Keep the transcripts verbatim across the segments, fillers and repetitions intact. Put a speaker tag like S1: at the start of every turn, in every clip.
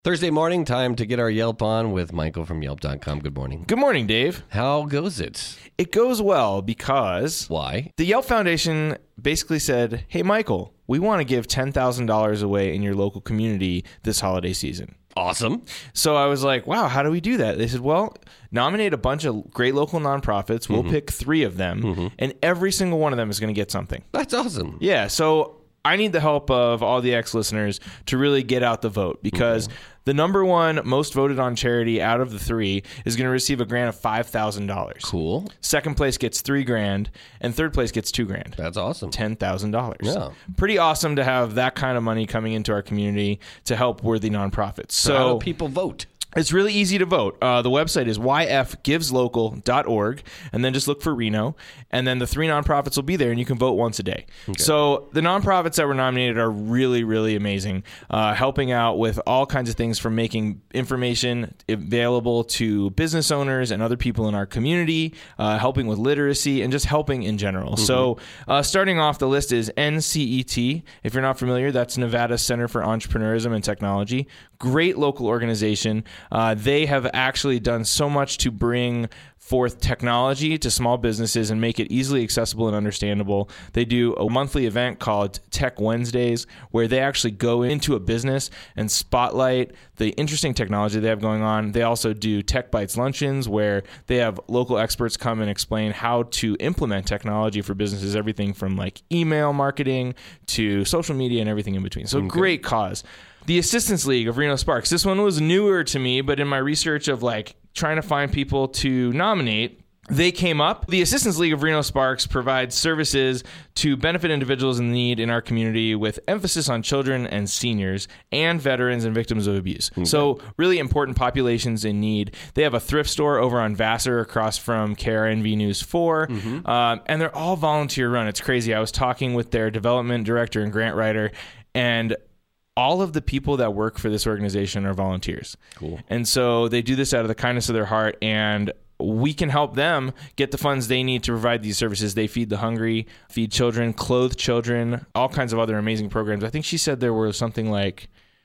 S1: Thursday morning, time to get our Yelp on with Michael from Yelp dot com. Good morning.
S2: Good morning, Dave.
S1: How goes it?
S2: It goes well because
S1: Why?
S2: the Yelp Foundation basically said, hey, Michael, we want to give ten thousand dollars away in your local community this holiday season.
S1: Awesome.
S2: So I was like, wow, how do we do that? They said, well, nominate a bunch of great local nonprofits. We'll
S1: Mm-hmm.
S2: pick three of them,
S1: Mm-hmm.
S2: and every single one of them is going to get something.
S1: That's awesome.
S2: Yeah, so I need the help of all the ex-listeners to really get out the vote because
S1: Okay.
S2: the number one most voted on charity out of the three is going to receive a grant of five thousand dollars.
S1: Cool.
S2: Second place gets three grand, and third place gets two grand.
S1: That's awesome.
S2: ten thousand dollars.
S1: Yeah.
S2: Pretty awesome to have that kind of money coming into our community to help worthy nonprofits.
S1: So how
S2: So
S1: do people vote?
S2: it's really easy to vote. Uh, the website is y f gives local dot org, and then just look for Reno, and then the three nonprofits will be there, and you can vote once a day. So the nonprofits that were nominated are really, really amazing, uh, helping out with all kinds of things from making information available to business owners and other people in our community, uh, helping with literacy, and just helping in general.
S1: Mm-hmm.
S2: So uh, starting off, the list is N C E T. If you're not familiar, that's Nevada Center for Entrepreneurism and Technology. Great local organization. Uh, they have actually done so much to bring forth technology to small businesses and make it easily accessible and understandable. They do a monthly event called Tech Wednesdays where they actually go into a business and spotlight the interesting technology they have going on. They also do Tech Bites luncheons where they have local experts come and explain how to implement technology for businesses, everything from like email marketing to social media and everything in between. So
S1: Okay.
S2: great cause. The Assistance League of Reno Sparks. This one was newer to me, but in my research of like trying to find people to nominate, they came up. The Assistance League of Reno Sparks provides services to benefit individuals in need in our community with emphasis on children and seniors and veterans and victims of abuse.
S1: Okay.
S2: So really important populations in need. They have a thrift store over on Vassar across from K R N V News four,
S1: Mm-hmm.
S2: um, and they're all volunteer run. It's crazy. I was talking with their development director and grant writer, and all of the people that work for this organization are volunteers.
S1: Cool.
S2: And so they do this out of the kindness of their heart, and we can help them get the funds they need to provide these services. They feed the hungry, feed children, clothe children, all kinds of other amazing programs. I think she said there were something like,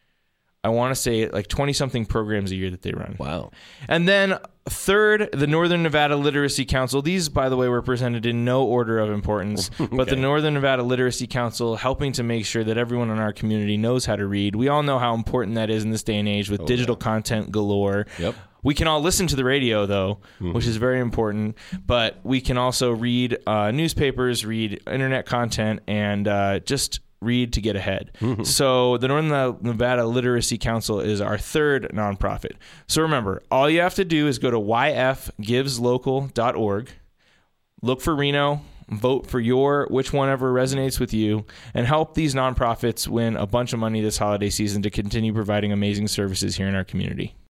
S2: I want to say like twenty-something programs a year that they run.
S1: Wow.
S2: And then third, the Northern Nevada Literacy Council. These, by the way, were presented in no order of importance, but the
S1: Okay.
S2: Northern Nevada Literacy Council helping to make sure that everyone in our community knows how to read. We all know how important that is in this day and age with digital content galore.
S1: Yep.
S2: We can all listen to the radio, though, which is very important, but we can also read uh, newspapers, read internet content, and uh, just read to get ahead. So the Northern Nevada Literacy Council is our third nonprofit. So remember, all you have to do is go to y f gives local dot org, look for Reno, vote for your which one ever resonates with you, and help these nonprofits win a bunch of money this holiday season to continue providing amazing services here in our community.